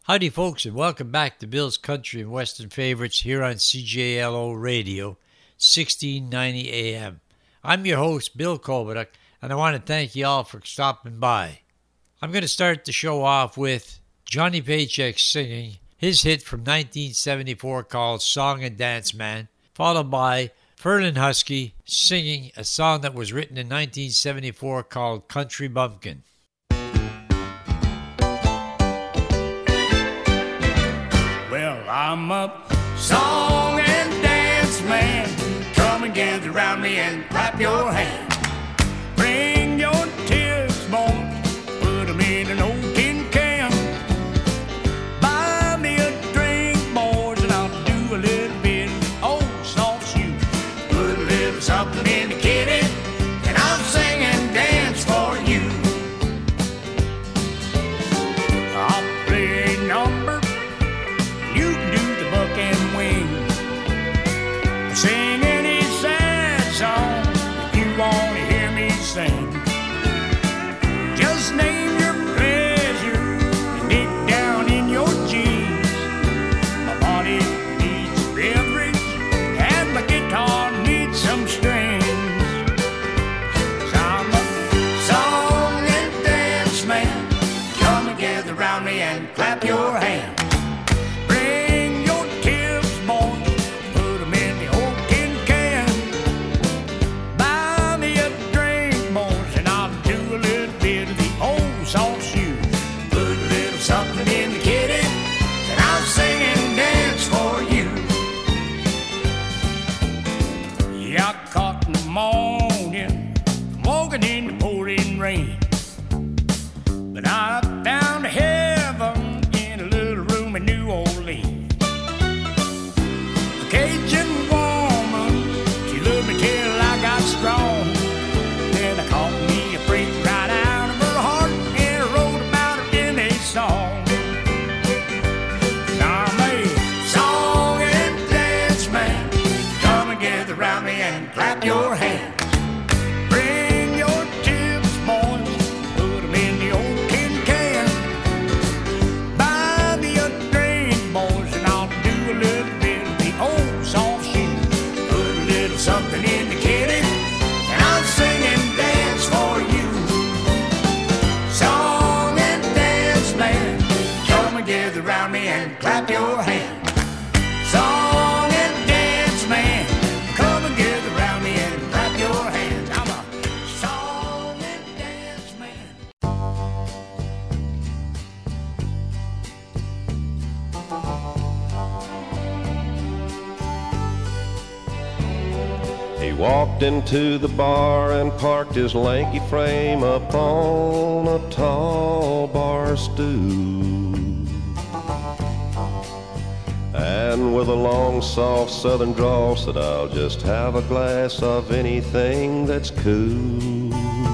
Howdy, folks, and welcome back to Bill's Country and Western Favorites here on CJLO Radio, 1690 AM. I'm your host, Bill Kolbaduk, and I want to thank you all for stopping by. I'm going to start the show off with Johnny Paycheck singing his hit from 1974 called Song and Dance Man, followed by Ferlin Husky singing a song that was written in 1974 called Country Bumpkin. I'm a song and dance man. Come and gather around me and clap your hands. Bring your tears, boys, put them in an old tin can. Buy me a drink, boys, and I'll do a little bit of old soft shoe. Put a little something in the kitty, and I'll sing and dance for you. I'll play a number, you can do the buck and wing. Sing any sad song that you want to hear me sing. Just name your pleasure and dig down in your jeans. My body needs a beverage and my guitar needs some strings. 'Cause I'm a song and dance man. Come and gather around me and clap your hands. In the pouring rain, but I found heaven in a little room in New Orleans. A Cajun woman, she loved me till I got strong. Then I caught me a freak right out of her heart and I wrote about her in a song. I'm a song and dance man. Come and gather around me and clap your hands. Something in the kitty, and I'll sing and dance for you. Song and dance man, come and gather around me and clap your hands. Song and dance man, come and gather around me and clap your hands. I'm a song and dance man. He walked into the bar and parked his lanky frame upon a tall bar stool. And with a long, soft southern drawl said, I'll just have a glass of anything that's cool.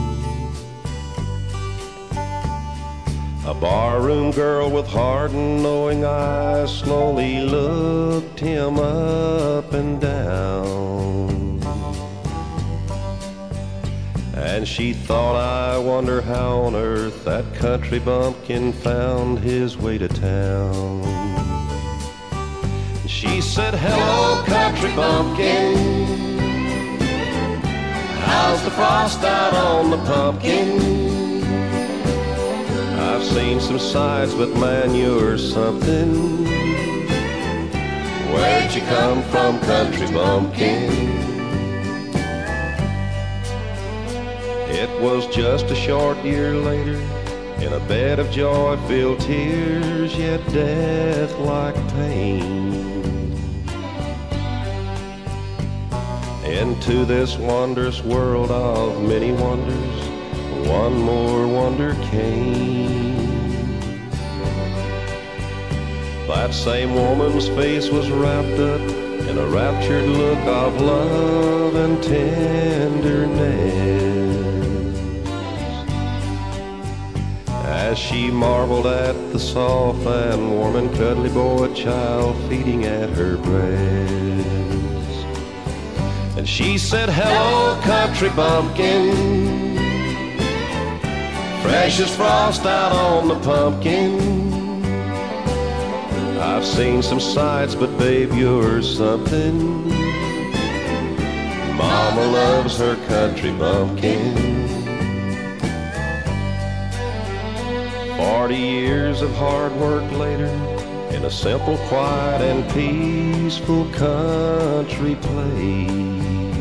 A barroom girl with hard and knowing eyes slowly looked him up and down. And she thought, I wonder how on earth that country bumpkin found his way to town. She said, hello, country bumpkin. How's the frost out on the pumpkin? I've seen some sights, but man, you're something. Where'd you come from, country bumpkin? It was just a short year later, in a bed of joy-filled tears, yet death-like pain. Into this wondrous world of many wonders, one more wonder came. That same woman's face was wrapped up in a raptured look of love and tenderness, as she marveled at the soft and warm and cuddly boy child feeding at her breast. And she said, hello, country bumpkin, fresh as frost out on the pumpkin. I've seen some sights, but babe, you're something. Mama loves her country bumpkin. 40 years of hard work later, in a simple, quiet, and peaceful country place,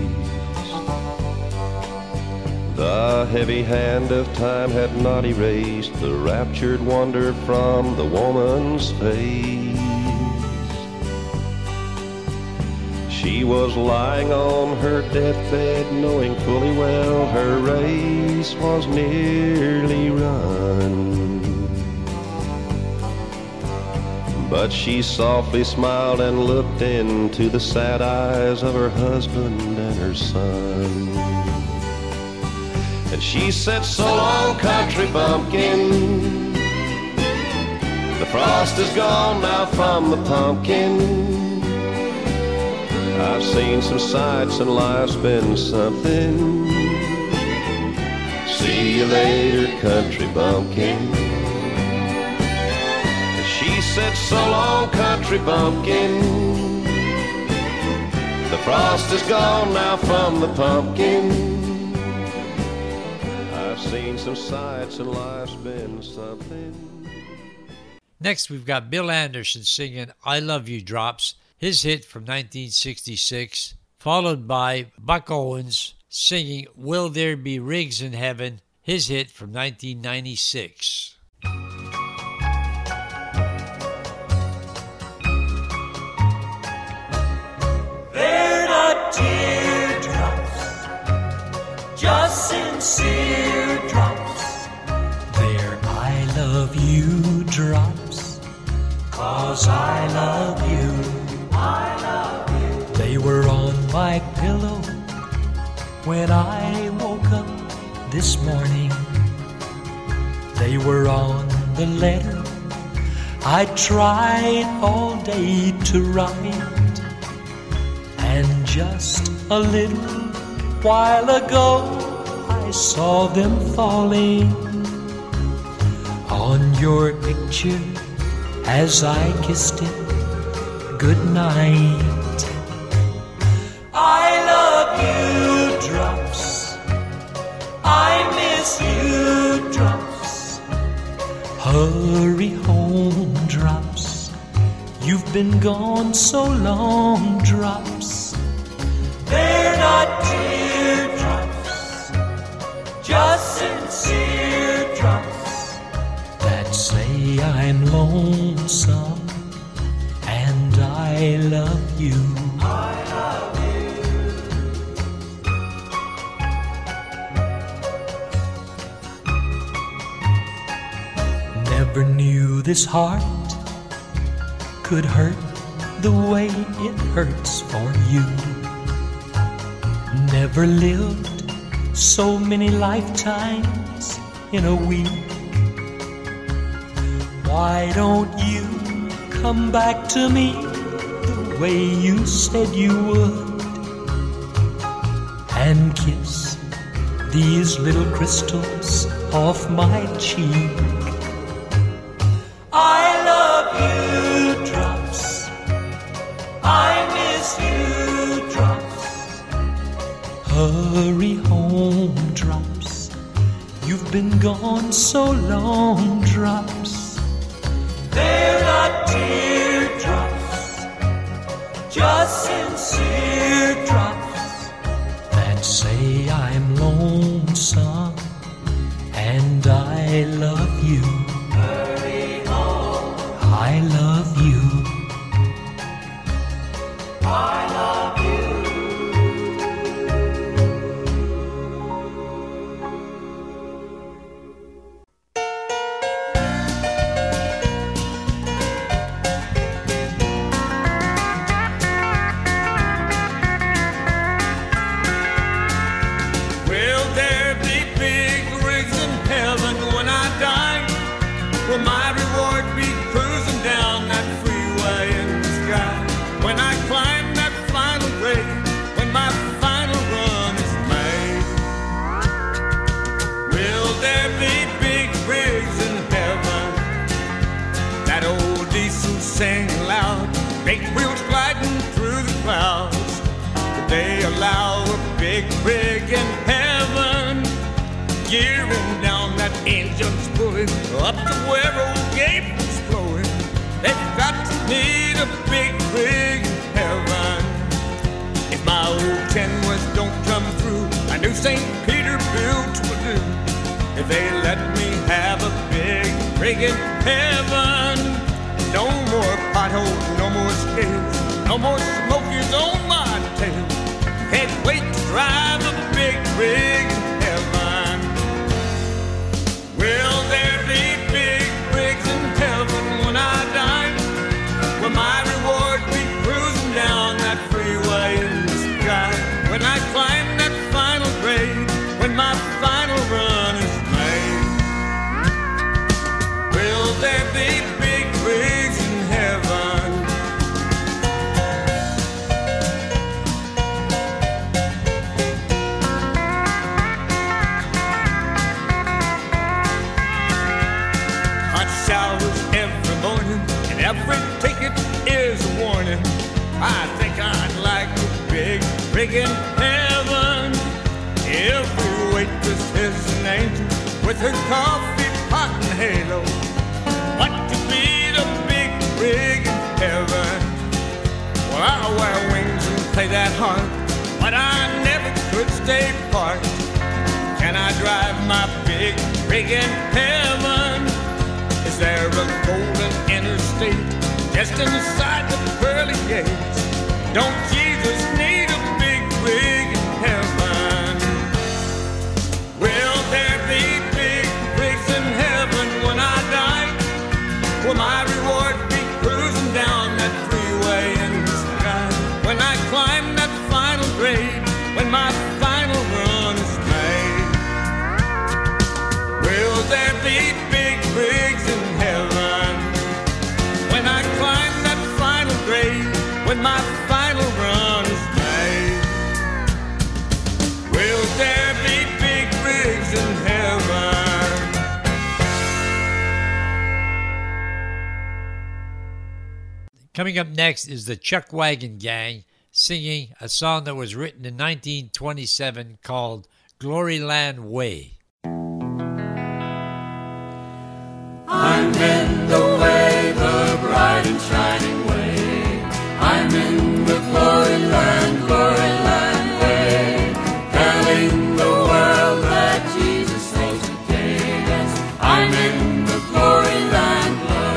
the heavy hand of time had not erased the raptured wonder from the woman's face. She was lying on her deathbed, knowing fully well her race was nearly run. But she softly smiled and looked into the sad eyes of her husband and her son. And she said, so long, country bumpkin. The frost is gone now from the pumpkin. I've seen some sights and life's been something. See you later, country bumpkin. She said, so long, country bumpkin. The frost is gone now from the pumpkin. I've seen some sights and life's been something. Next, we've got Bill Anderson singing I Love You Drops, his hit from 1966, followed by Buck Owens singing Will There Be Rigs in Heaven, his hit from 1996. They're not teardrops, just sincere drops. They're I love you drops, 'cause I love you. I love you. They were on my pillow when I woke up this morning. They were on the letter I tried all day to write. And just a little while ago I saw them falling on your picture as I kissed it goodnight. I love you drops, I miss you drops. Hurry home drops, you've been gone so long drops. They're not teardrops, just sincere drops that say I'm lonesome and I love you. I love you. Never knew this heart could hurt the way it hurts for you. Never lived so many lifetimes in a week. Why don't you come back to me the way you said you would, and kiss these little crystals off my cheek? I love you drops, I miss you drops. Hurry home drops, you've been gone so long drops. They're not teardrops, just sincere drops that say I'm lonesome and I love you. Hurry home, I love you. I love you. Will there be big rigs in heaven when I die? Will my reward be cruising down sing loud, big wheels gliding through the clouds. They allow a big rig in heaven, gearing down that engine's pulling up to where old Gabriel's flowing. They've got to need a big rig in heaven. If my old tin West don't come through, I knew St. Peter built will do. If they let me have a big rig in heaven, no more potholes, no more scales, no more smokies on my tail. Can't wait to drive a big rig in heaven. Will there be big rigs in heaven when I die? Will my reward be cruising down that freeway in the sky? When I climb that final grade, when my final run is made, will there be big rigs in heaven? Hot showers every morning, and every ticket is a warning. I think I'd like a big rig in heaven. Every waitress is an angel with her coffee pot and halo. What to be the big rig in heaven? Well, I'll wear wings and play that harp, but I never could stay apart. Can I drive my big rig in heaven? Is there a golden interstate just inside the pearly gates? Don't Jesus need a big rig in heaven? Will there be big rigs in heaven when I die? Will my reward be cruising down that freeway in the sky? When I climb that final grade, when my final run is made, will there be big rigs in heaven? When I climb that final grade, when my final run is made, will there be big rigs in heaven? Coming up next is the Chuck Wagon Gang singing a song that was written in 1927 called Gloryland Way. I'm in the way, the bright and shining way. I'm in the glory land way. Telling the world that Jesus saves the day. Yes, I'm in the glory land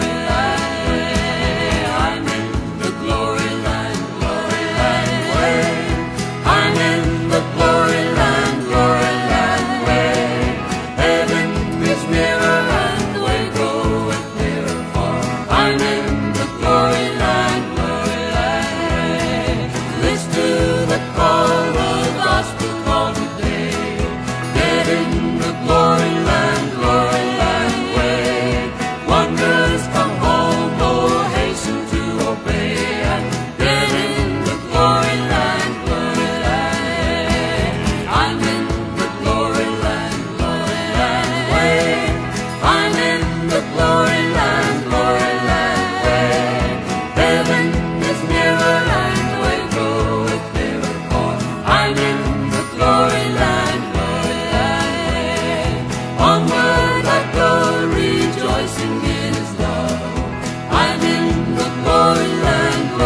way. I'm in the glory land way. I'm in the glory land way. Heaven is nearer and the way groweth nearer far. I'm in the glory land way. Listen to the call, the gospel call today. Get in the glory land way. Wonders come home, oh hasten to obey. And get in the glory land way. I'm in the glory land way. I'm in the glory land way. Heaven is nearer and the way groweth nearer far. I'm in the glory land way. Onward I go, rejoicing in His love. I'm in the glory land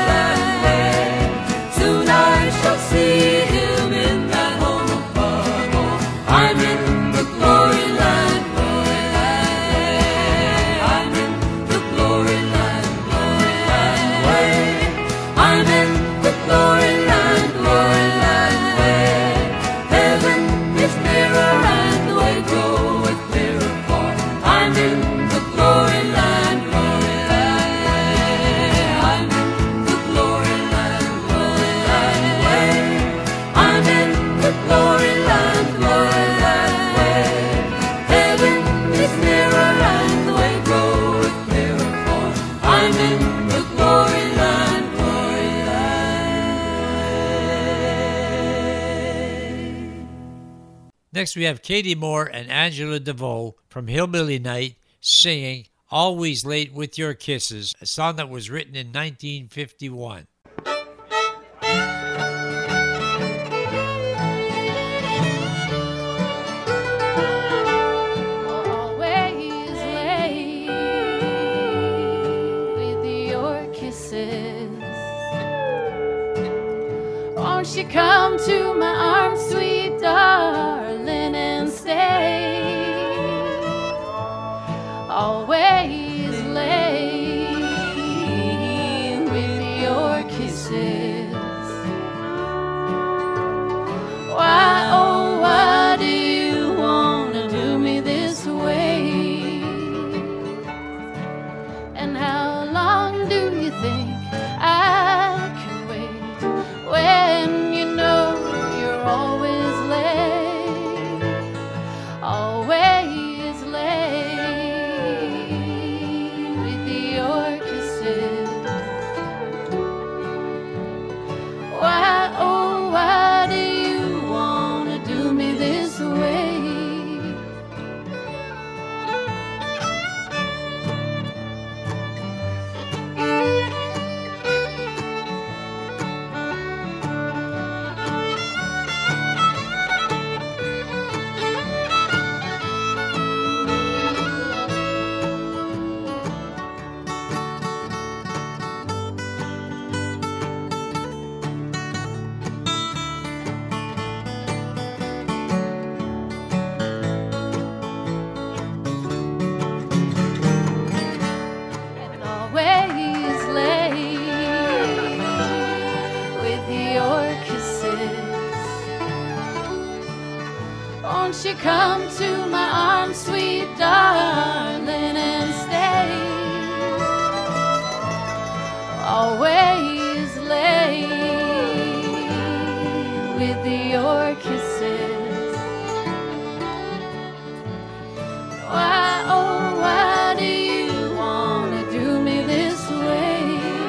way. Soon I shall see Him in that home above. Oh, I'm in the glory land way. I'm in the glory land way. I'm in the glory land way. Heaven is nearer and the way groweth nearer far. I'm in the glory land way. I'm in the glory land way. I'm in the glory land way. Heaven is nearer and the way groweth nearer far. I'm in the glory land way. Next we have Katie Moore and Angela DeVoe from Hillbilly Night singing Always Late with Your Kisses, a song that was written in 1951. Won't you come to my arms, sweet darling, and stay? Always late with your kisses. Why, oh, why do you want to do me this way? And how long do you think I can wait when you know you're always late, always late with your kisses? Why, oh, why do you want to do me this way? And always late with your kisses. Won't you come to my arms, sweet darling, and stay? Always late with your kisses. Why, oh, why do you want to do me this way?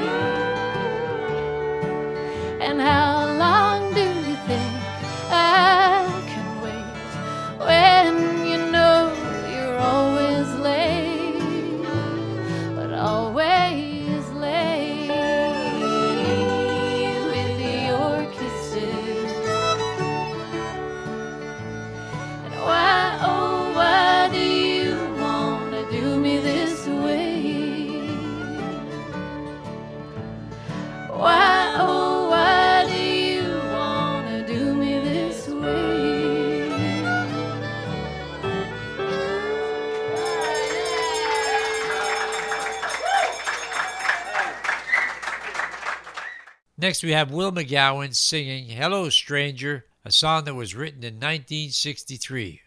And how long do you think I can wait when you know you're always late, but always late with your kisses? And why, oh, why do you want to do me this way? Why, oh, why do you want to do me this way? Next, we have Will McGowan singing Hello Stranger, a song that was written in 1963.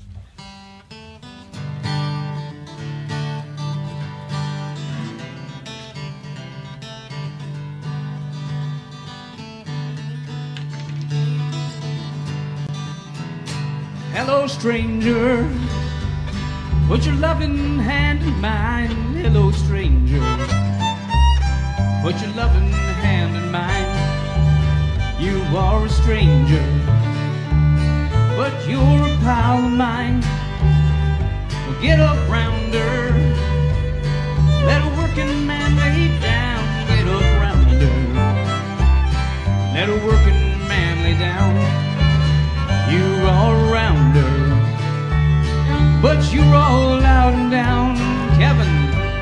Hello, stranger. Put your loving hand in mine. Hello, stranger. Put your loving hand in mine. You are a stranger, but you're a pal of mine. Well, get up, rounder. Let a working man lay down. Get up, rounder. Let a working man lay down. You're all rounder, but you're all out and down, Kevin.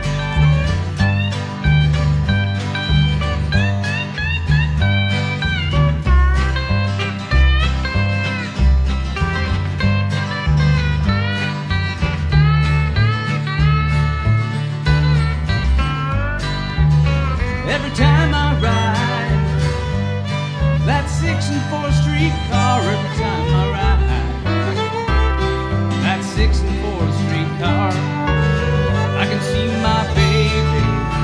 Every time I ride that 6th and 4th Street car, every time I ride that 6th and 4th Street car, I can see my baby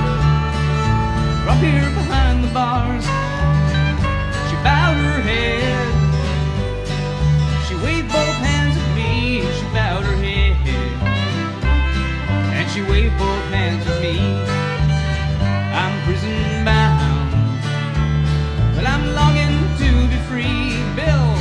up here behind the bars. She bowed her head, she waved both hands at me. She bowed her head and she waved both hands at me. I'm prison bound, but I'm longing to be free. Bill,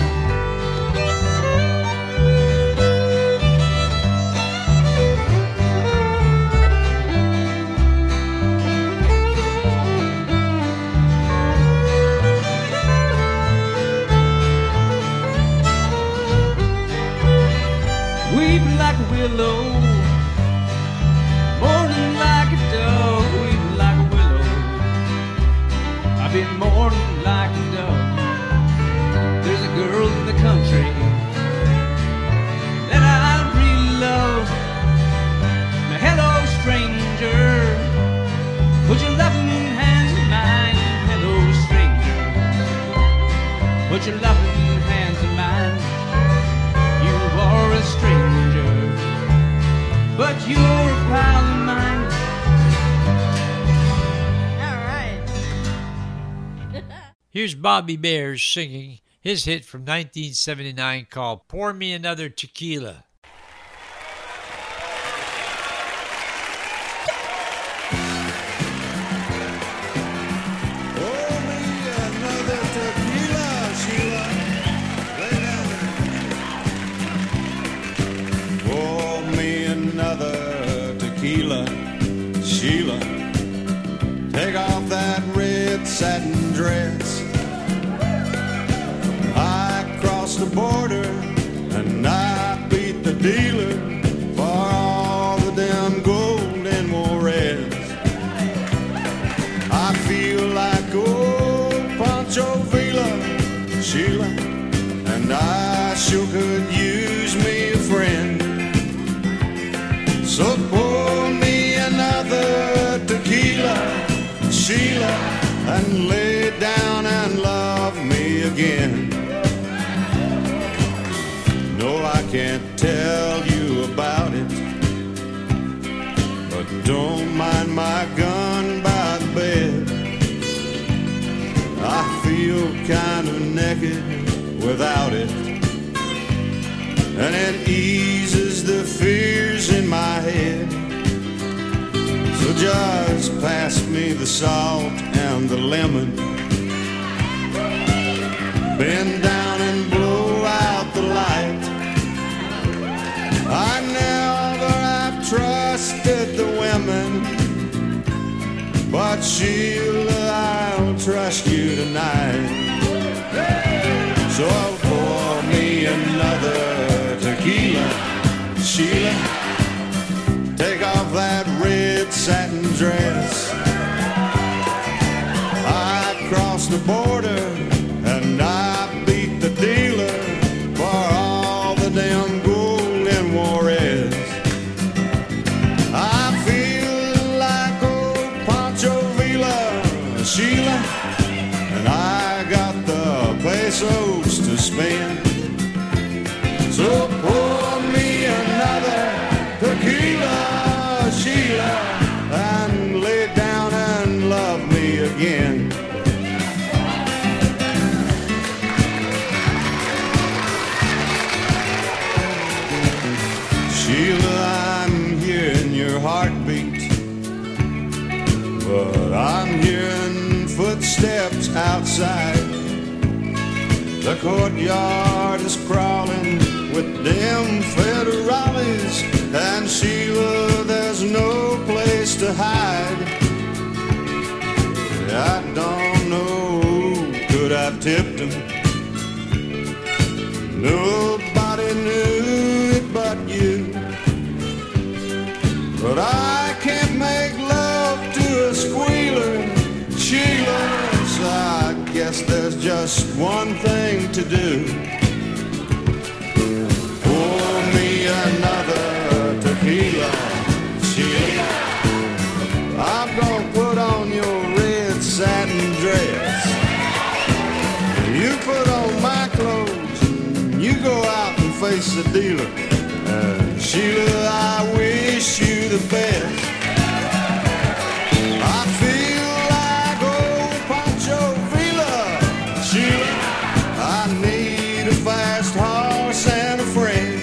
Here's Bobby Bears singing his hit from 1979 called Pour Me Another Tequila. Sheila, take off that red satin dress. I crossed the border and I beat the dealer for all the damn gold in Juarez. I feel like old Pancho Villa, Sheila, and I sure could use me a friend. So pour me another tequila, Sheila, and lay down and love me again. No, I can't tell you about it, but don't mind my gun by the bed. I feel kind of naked without it, and it eases the fears in my head. So just pass me the salt and the lemon, bend down and blow out the light. I never have trusted the women, but Sheila, I'll trust you tonight. So pour me another tequila, Sheila, take off that red satin dress. I crossed the border and I beat the dealer for all the damn gold in Juarez. I feel like old Pancho Villa, Sheila, and I got the pesos to spend. So pour me another tequila, Sheila, and lay down and love me again. Sheila, I'm hearing your heartbeat, but I'm hearing footsteps outside. The courtyard is crawling with them federales, and Sheila, there's no place to hide. I don't know, could I tipped him? Nobody knew it but you. But I can't make love to a squealer, Sheila, so I guess there's just one thing to do. Pour me another tequila, Sheila. I'm gonna put on your red satin dress. You put on my clothes and you go out and face the dealer. Sheila, I wish you the best. I feel like old Pancho Villa, Sheila. I need a fast horse and a friend.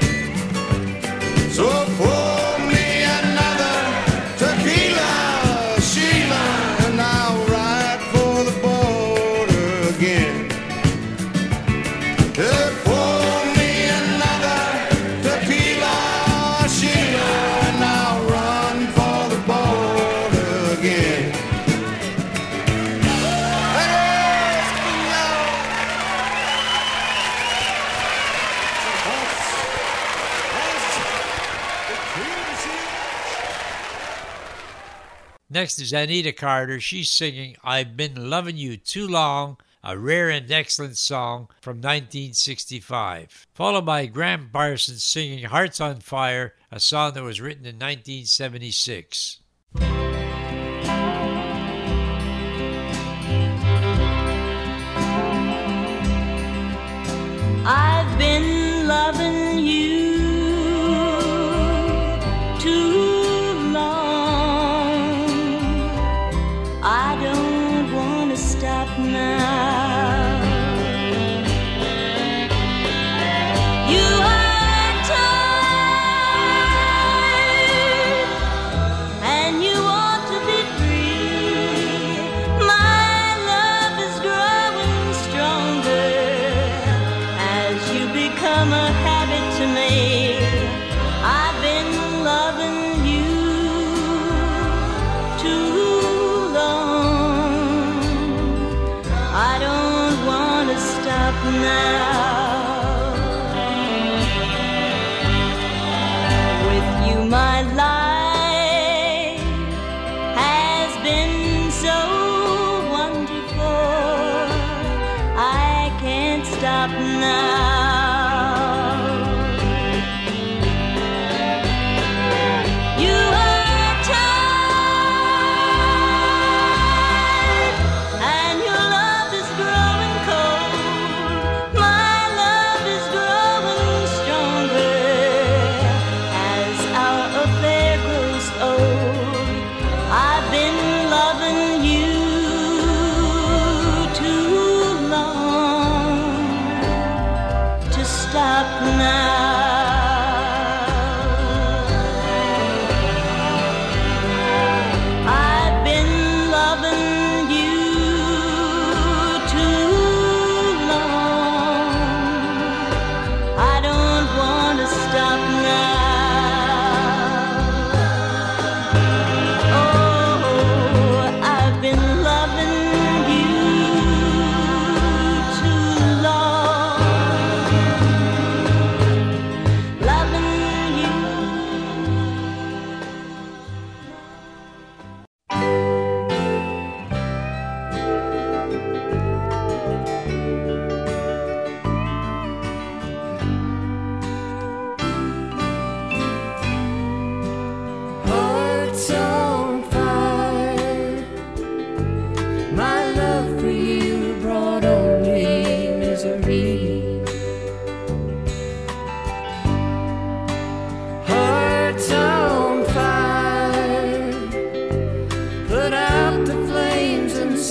So pour me another tequila, Sheila, and I'll ride for the border again. Pour me another tequila, Sheila, and I'll run for the border again. Next is Anita Carter. She's singing I've Been Loving You Too Long, a rare and excellent song from 1965. Followed by Graham Parsons singing Hearts on Fire, a song that was written in 1976. I've been loving you too long. I don't want to stop now.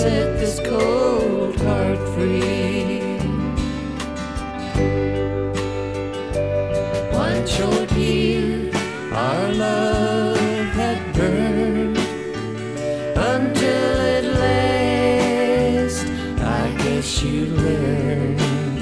set this cold heart free. One short year our love had burned, until at last I guess you learned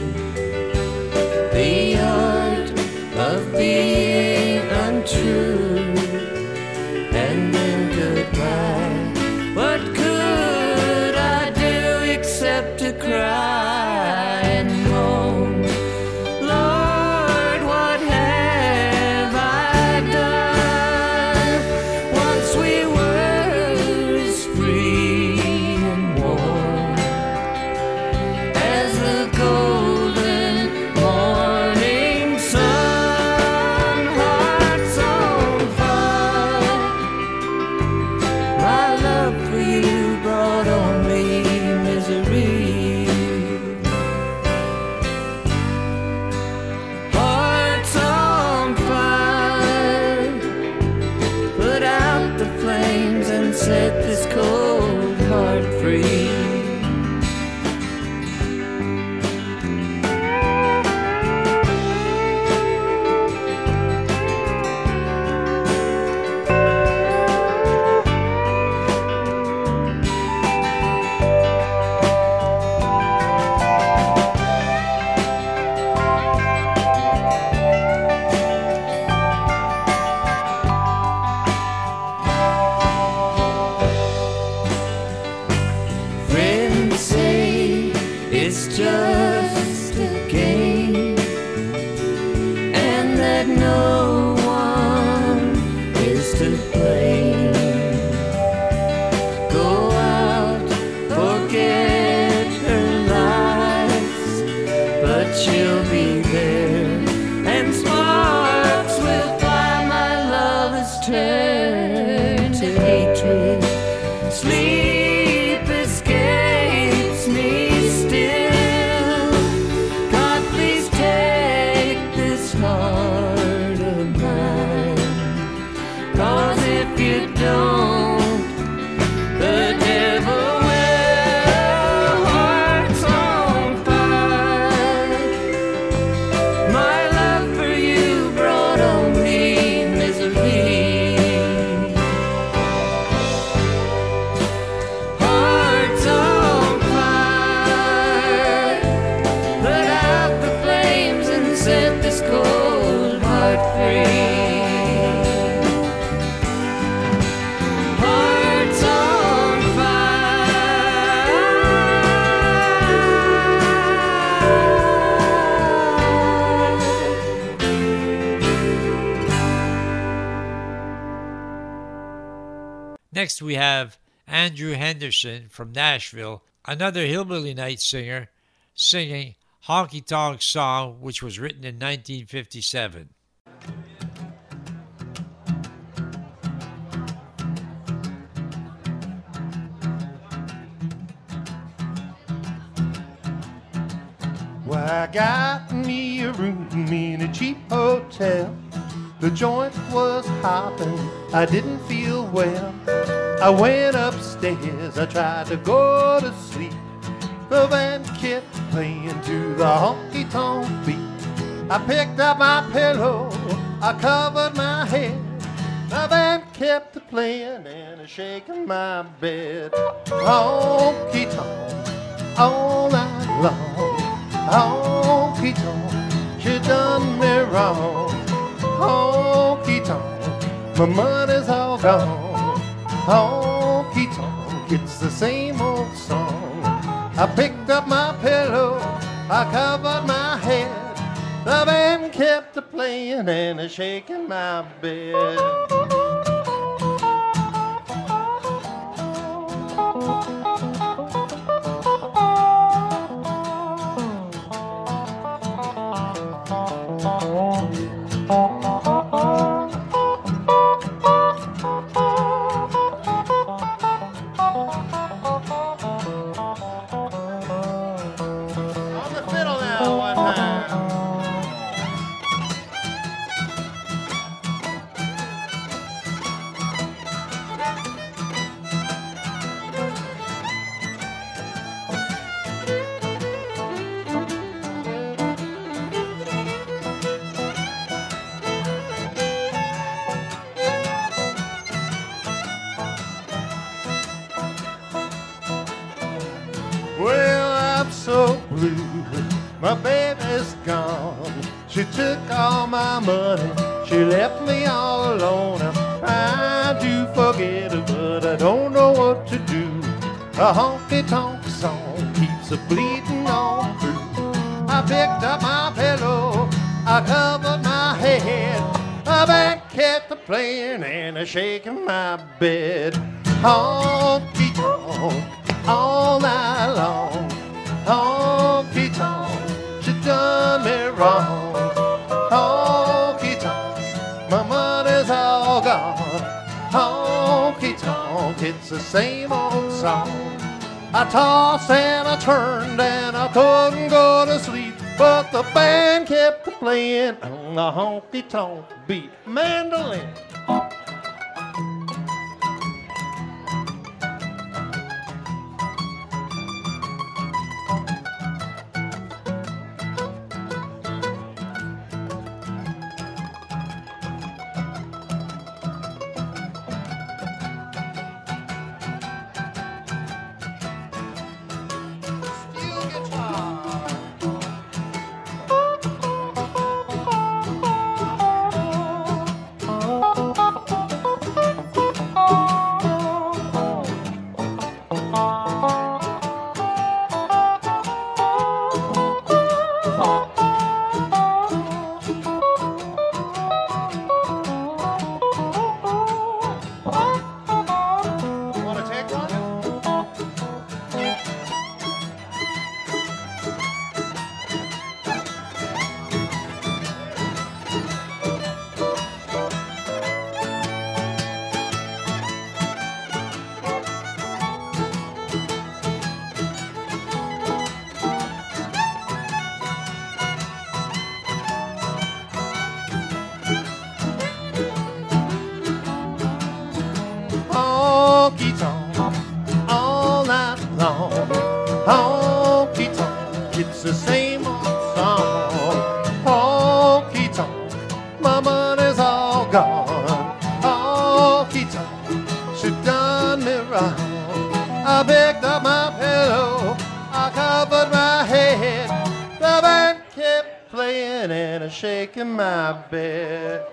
the art of being untrue, and then goodbye. What could I do except to cry and moan? Lord, what have I done? Once we were as free and warm as the golden morning sun. Hearts on fire. My love for you brought on me misery. Hearts on fire. Put out the flames and set this cold heart free. Friends say it's just a game, and that no one is to blame. Go out, forget her lies, but she'll be there, and sparks will fly. My love has turned to hatred. Sleep escapes me still. God, please take this heart of mine, 'cause if you don't, the devil will. Hearts on fire. My love for you brought on me misery. Hearts on fire. Put out the flames and set this cold heart free. Hearts on Next, we have Andrew Henderson from Nashville, another Hillbilly Night singer, singing Honky Tonk Song, which was written in 1957. Well, I got me a room in a cheap hotel. The joint was hopping, I didn't feel well. I went upstairs, I tried to go to sleep. The band kept playing to the honky-tonk beat. I picked up my pillow, I covered my head. The band kept playing and shaking my bed. Honky-tonk all night long. Honky-tonk, she done me wrong. Honky-tonk, my money's all gone. Honky-tonk, it's the same old song. I picked up my pillow, I covered my head. The band kept playing and shaking my bed. so blue. My baby's gone. She took all my money. She left me all alone. I'm trying to forget her, but I don't know what to do. A honky-tonk song keeps a bleeding on through. I picked up my pillow, I covered my head. The band kept playing and a shaking my bed. Honky-tonk all night long. Honky-tonk, she done me wrong. Honky-tonk, my money's all gone. Honky-tonk, it's the same old song. I tossed and I turned and I couldn't go to sleep, but the band kept playing on the honky-tonk beat. Mandolin. Honky-tonk all night long. Honky-tonk, it's the same old song. Honky-tonk, my money's all gone. Honky-tonk, she done me wrong. I picked up my pillow, I covered my head. The band kept playing and shaking my bed.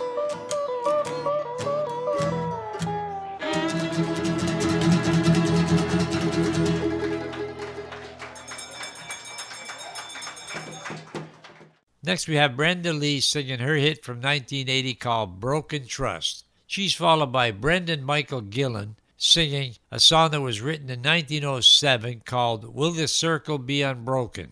Next, we have Brenda Lee singing her hit from 1980 called Broken Trust. She's followed by Brendan Michael Gillen singing a song that was written in 1907 called Will the Circle Be Unbroken?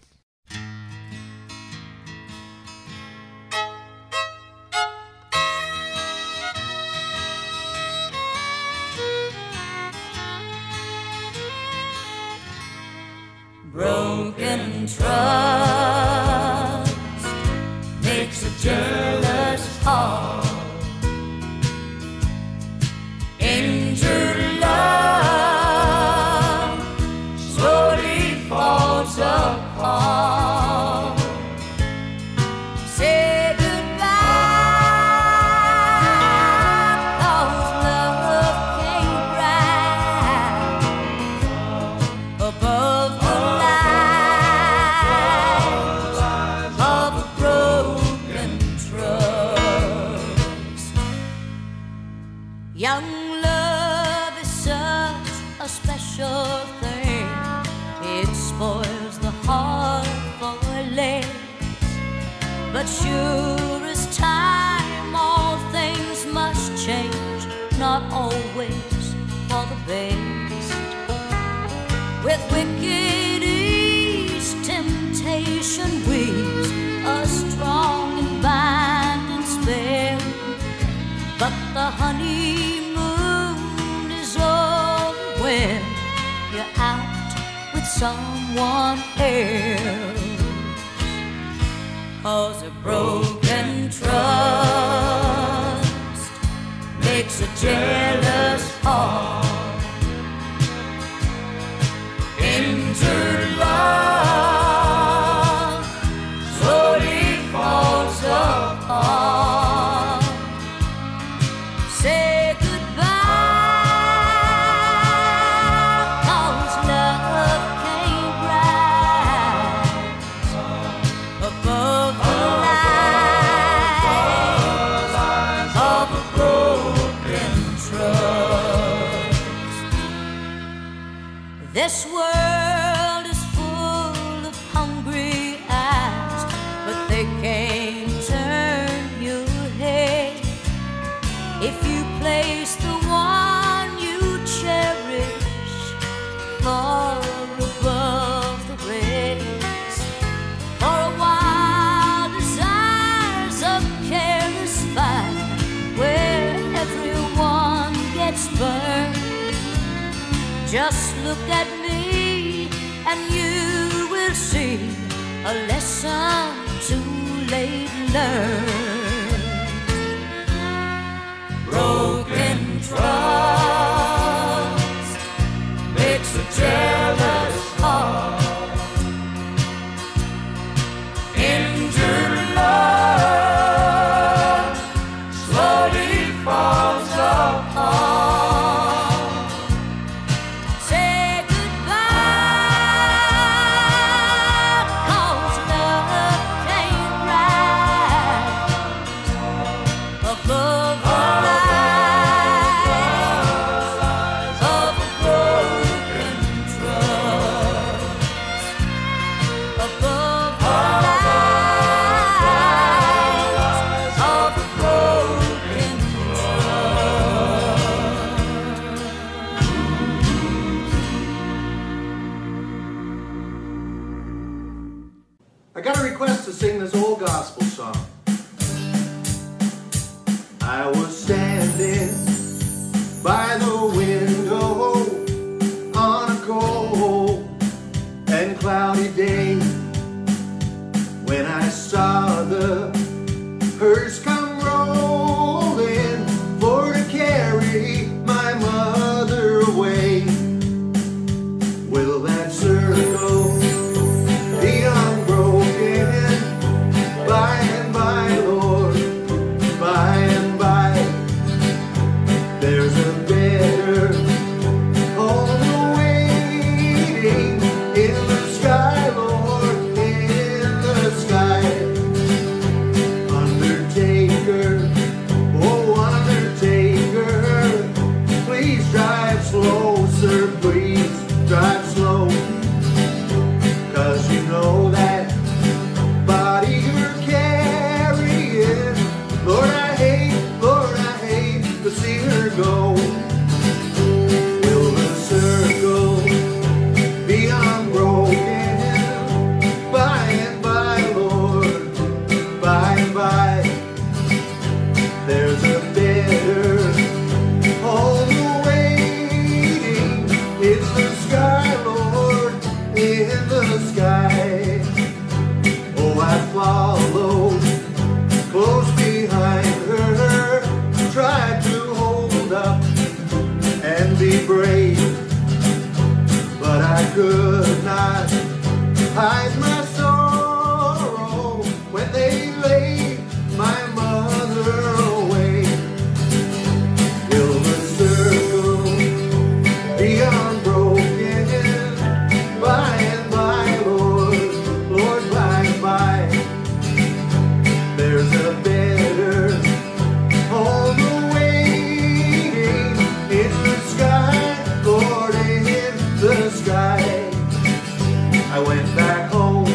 Broken trust makes a jealous heart. Injured love slowly falls apart. Say goodbye, 'cause love can't rise above the lies of a broken trust. Young love is such a special thing. It spoils the heart for less. But sure as time, all things must change, not always for the best. With wicked ease, temptation weaves a strong and binding spell. But the honeymoon is over when you're out with someone else. 'Cause a broken trust makes a jealous heart. Injured love slowly falls apart. Say goodbye, 'cause love can't rise This world is full of hungry eyes, but they can't turn your head. If you place the one you cherish far above the rest, for a while desires of careless fire where everyone gets burned. Just look at me and you will see a lesson too late learned. Broken trust makes a jealous heart. Injured love slowly falls apart. I got a request to sing this old gospel song. I was standing by the window on a cold and cloudy day when I saw the hearse come rolling for to carry my mother away. Will that circle be unbroken by and by, Lord, by and by? There's a better home waiting in the sky, Lord, in the sky. Undertaker, oh undertaker, please drive slow, sir, please drive slow. 'Cause you know that body you're carrying, Lord, I hate to see her go. Will the circle be unbroken by and by, Lord, by and by? There's a better home waiting in the sky, Lord, in the sky. Oh, I followed close behind her, tried to hold up and be brave, but I could not hide my sorrow when they laid my mother away. Will the circle be unbroken by and by, Lord, Lord, by and by? There's a better home waiting in the sky, Lord, in the sky. I went back home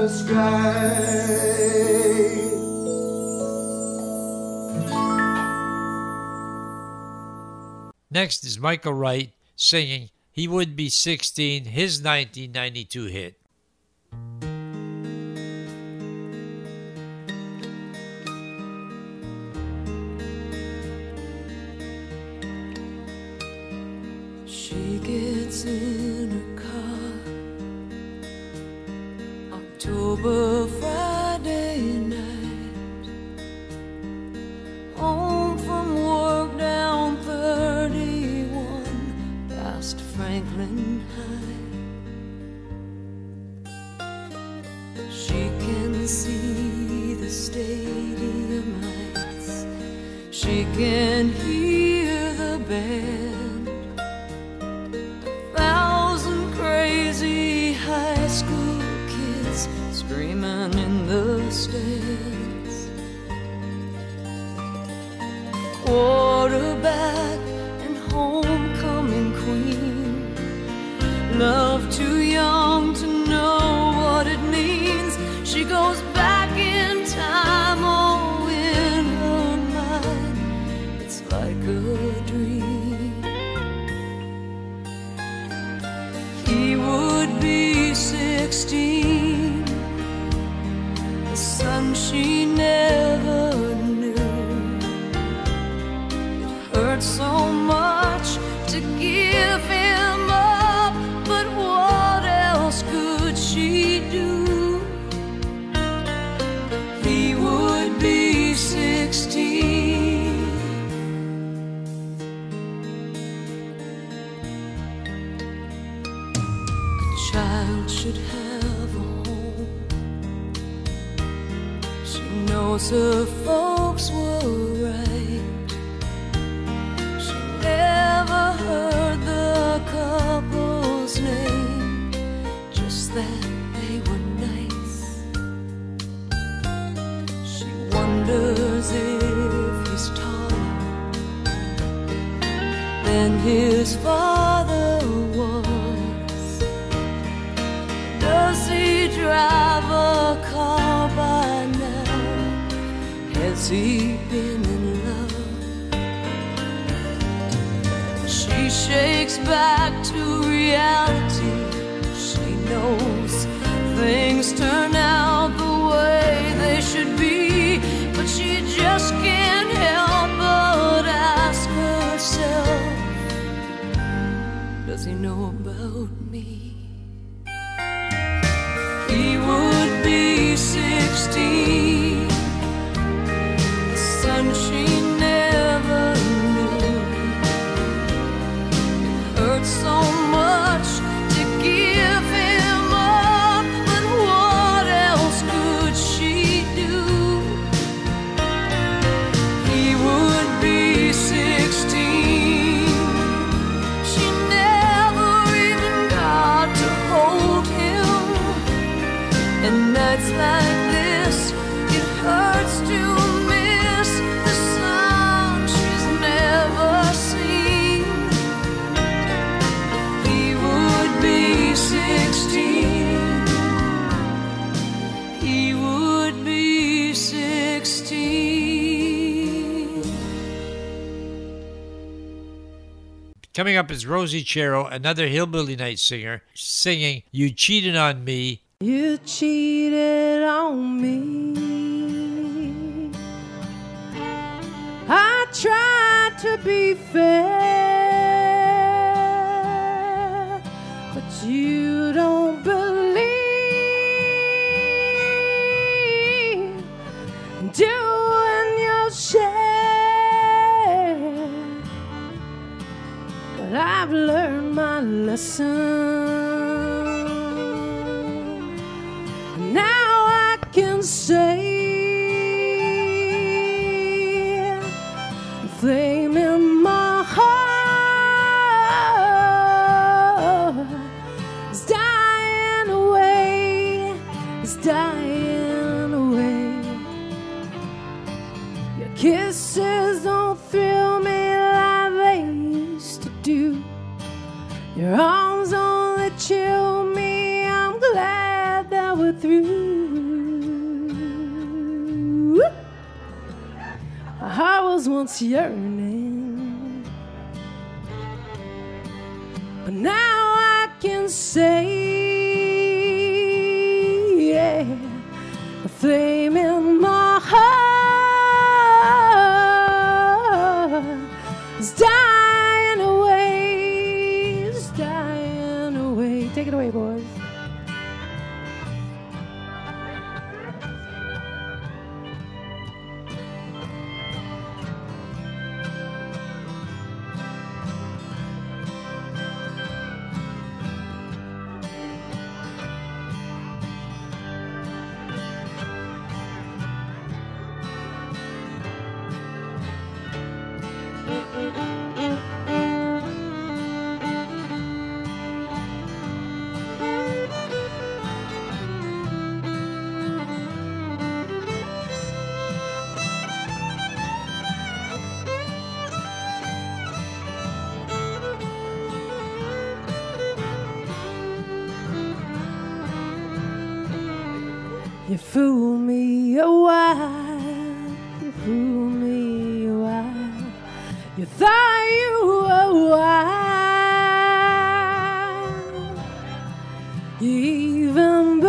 the sky. Next is Michael Wright singing He Would Be 16, his 1992 hit. She gets in her car, October Friday night, home from work down 31 past Franklin High. She can see the stadium lights, she can hear the band. Crazy high school kids screaming in the stands. Quarterback and homecoming queen, love too young to know what it means. She goes back in time, oh, in her mind, it's like a dream. He would be 16, the son she never knew. It hurt so much to give him up, but what else could she do? He would be 16. Child should have a home. She knows her folks were right. She never heard the couple's name, just that they were nice. She wonders if he's taller than his father was. Does he drive a car by now? Has he been in love? She shakes back to reality. She knows things turn out the way they should be, but she just can't help but ask herself, does he know about me? He would be 16, the son she never knew. It hurts so much to give him up, but what else could she do? He would be 16. She never even got to hold him. And nights like this, it hurts to miss the sun she's never seen. He would be 16. He would be 16. Coming up is Rosie Chero, another Hillbilly Night singer, singing You Cheated on Me. You cheated on me. I tried to be fair, but you don't believe. Doing your share, but I've learned my lesson. Now I can say, flame in my heart is dying away, is dying away. Your kisses don't thrill me like they used to do. Your arms only chill me. I'm glad that we're through. I was once yearning, but now I can say, yeah, the flame in my heart is dying away, is dying away. Take it away, boys. You fool me a while, you fool me a while. You thought you were wild. You even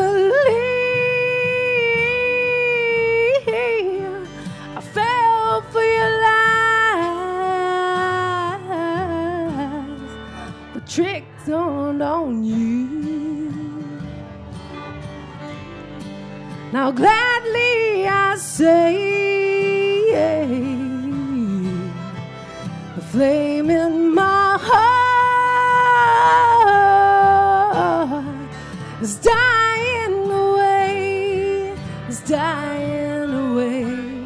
believe I fell for your lies. The trick turned on you. Now gladly I say, the flame in my heart is dying away, is dying away.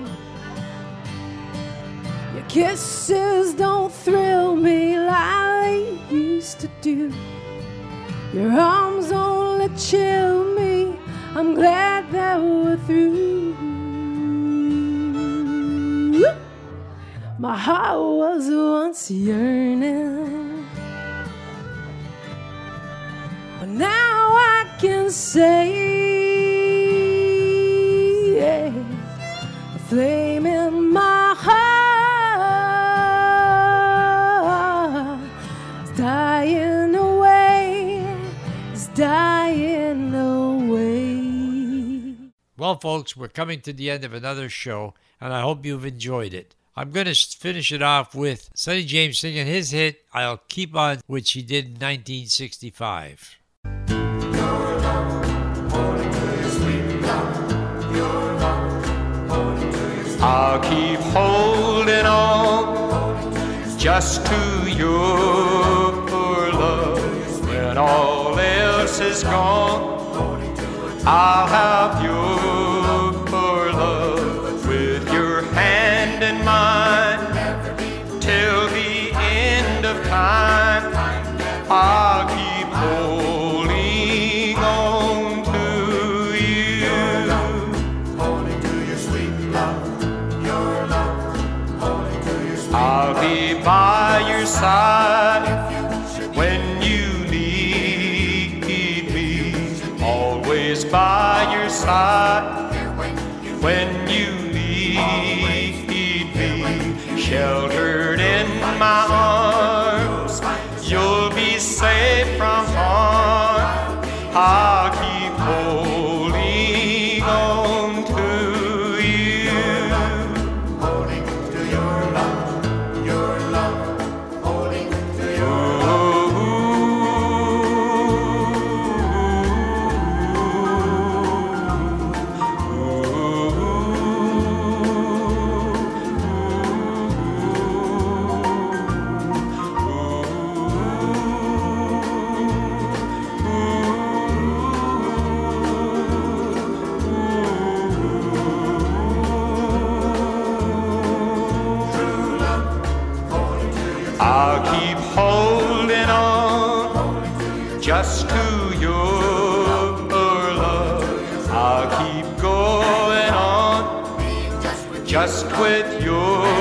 Your kisses don't thrill me like they used to do. Your arms only chill me. I'm glad that we're through. My heart was once yearning, but now I can say, the flame in my heart is dying away, is dying away. Well, folks, we're coming to the end of another show, and I hope you've enjoyed it. I'm going to finish it off with Sonny James singing his hit, I'll Keep On, which he did in 1965. I'll keep holding on just to your love. When all else is gone, I'll have your love with your hand in mine till the end of time. I'll keep holding on to you, holding to your sweet love, your love, holding to your sweet I'll be by your side when you need me, always by your side when you need me, sheltered in my arms, you'll be safe from harm. I'll keep holding on to you, holding to your love, holding to your I'll keep holding on just to your love. I'll keep going on just with your